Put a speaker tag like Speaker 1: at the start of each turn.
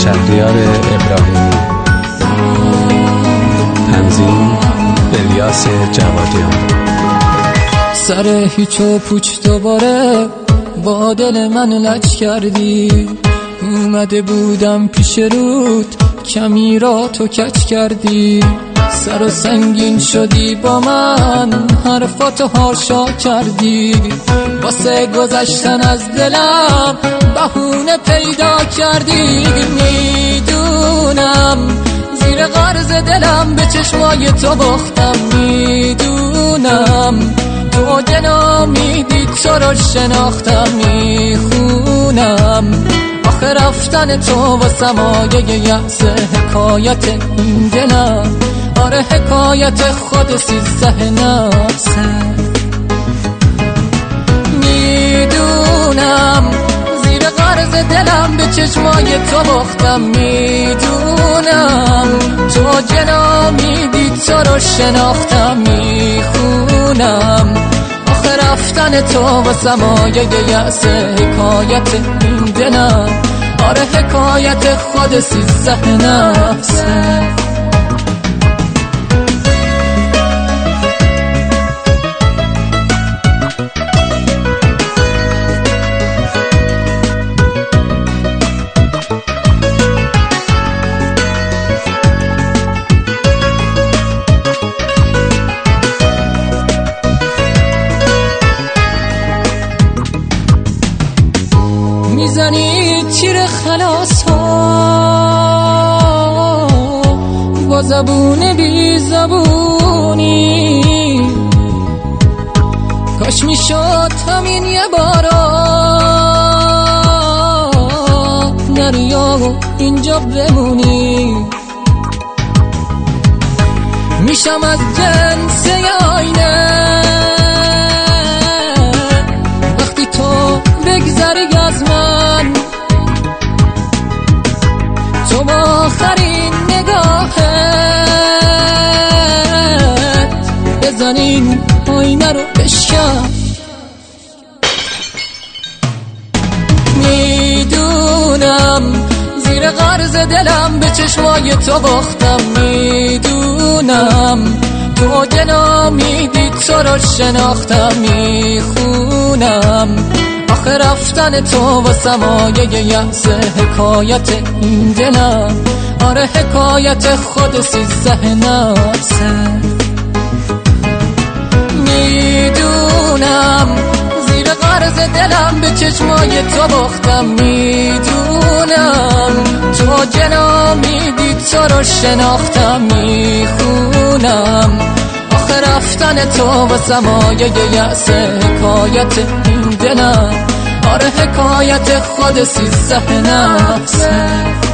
Speaker 1: شهریار ابراهیمی، تنظیم الیاس جوادیان.
Speaker 2: سر هیچ و پوچ دوباره با دل من لج کردی، اومده بودم پیش رود کمی را تو کج کردی. سر و سنگین شدی با من، حرفاتو هاشا کردی. واسه گذشتن از دلم بهونه پیدا کردی. میدونم زیر غرض دلم به چشمای تو باختم. میدونم تو نامیدی تو رو شناختم. میخونم آخه رفتن تو واسه مایه یأس حکایت این دلم. آره حکایت خود 13 نفسه. میدونم زیر غرض دلم به چشمای تو باختم. میدونم تو نامیدی تو رو شناختم. میخونم آخه رفتن تو واسه مایه یأس حکایت این دلم. آره حکایت خود 13 نفسه. میزنی تیر خلاص ها با زبون بی زبونی. کاش میشد همین یه بارا دریا اینجا بمونی. میشم از جنس آینه وقتی تو بگذری از من. تو با آخرین نگاهت بزنین آینه رو بشکن. میدونم زیر غرض دلم به چشمای تو باختم. میدونم تو نامیدی تو رو شناختم. میخونم آخه رفتن تو واسه مایه یأس حکایت این دلم. آره حکایت خود 13 نفسه. میدونم زیر غرض دلم به چشمای تو باختم. میدونم تو نامیدی تو رو شناختم. میخونم آخه رفتن تو واسه مایه یأس حکایت این دلم. آره حکایت خود 13 نفسه.